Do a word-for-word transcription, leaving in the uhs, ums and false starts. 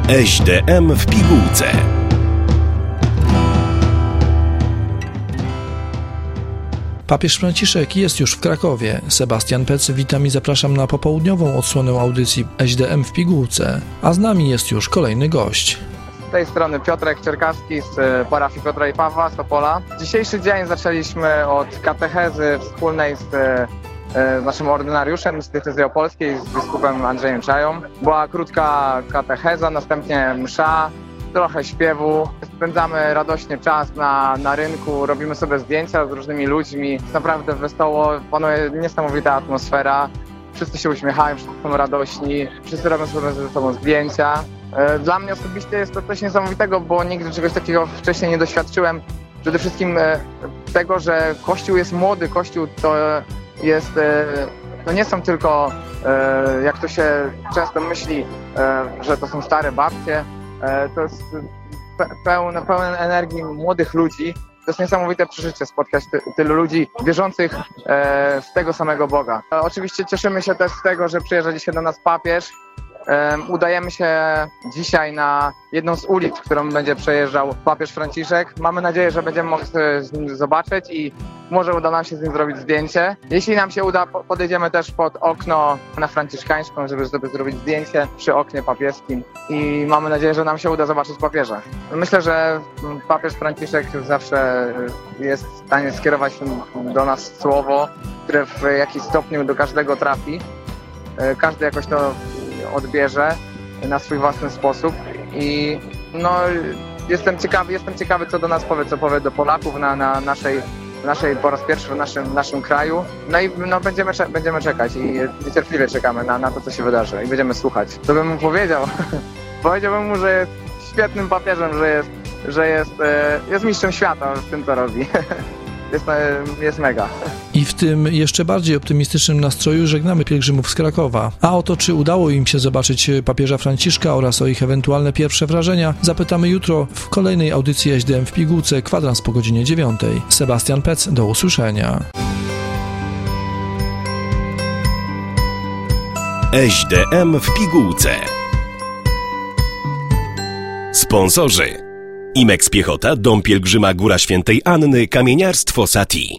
S D M w pigułce. Papież Franciszek jest już w Krakowie. Sebastian Pec, witam i zapraszam na popołudniową odsłonę audycji S D M w pigułce. A z nami jest już kolejny gość. Z tej strony Piotrek Czerkawski z parafii Piotra i Pawła z Opola. Dzisiejszy dzień zaczęliśmy od katechezy wspólnej z, z naszym ordynariuszem z diecezji opolskiej, z biskupem Andrzejem Czają. Była krótka katecheza, następnie msza, trochę śpiewu. Spędzamy radośnie czas na, na rynku, robimy sobie zdjęcia z różnymi ludźmi. Naprawdę wesoło, panuje niesamowita atmosfera. Wszyscy się uśmiechają, wszyscy są radośni, wszyscy robią sobie ze sobą zdjęcia. Dla mnie osobiście jest to coś niesamowitego, bo nigdy czegoś takiego wcześniej nie doświadczyłem. Przede wszystkim tego, że Kościół jest młody, Kościół to jest, to nie są tylko, jak to się często myśli, że to są stare babcie. To jest pełen, pełen energii młodych ludzi. To jest niesamowite przeżycie spotkać ty, tylu ludzi wierzących e, w tego samego Boga. E, oczywiście cieszymy się też z tego, że przyjeżdża dzisiaj do nas papież. E, udajemy się dzisiaj na jedną z ulic, którą będzie przejeżdżał papież Franciszek. Mamy nadzieję, że będziemy mogli z nim zobaczyć i może uda nam się z nim zrobić zdjęcie. Jeśli nam się uda, podejdziemy też pod okno na Franciszkańską, żeby sobie zrobić zdjęcie przy oknie papieskim i mamy nadzieję, że nam się uda zobaczyć papieża. Myślę, że papież Franciszek zawsze jest w stanie skierować do nas słowo, które w jakiś stopniu do każdego trafi. Każdy jakoś to odbierze na swój własny sposób i no, jestem ciekawy, jestem ciekawy, co do nas powie, co powie do Polaków na, na naszej, naszej po raz pierwszy w naszym, w naszym kraju. No i no, będziemy, będziemy czekać i niecierpliwie czekamy na, na to, co się wydarzy i będziemy słuchać. Co bym mu powiedział? Powiedziałbym mu, że jest świetnym papieżem, że jest, że jest, jest mistrzem świata w tym, co robi. Jest, jest mega. I w tym jeszcze bardziej optymistycznym nastroju żegnamy pielgrzymów z Krakowa. A o to, czy udało im się zobaczyć papieża Franciszka oraz o ich ewentualne pierwsze wrażenia, zapytamy jutro w kolejnej audycji S D M w pigułce, kwadrans po godzinie dziewiątej. Sebastian Pec, do usłyszenia. S D M w pigułce. Sponsorzy: Imex Piechota, Dom Pielgrzyma Góra Świętej Anny, Kamieniarstwo Sati.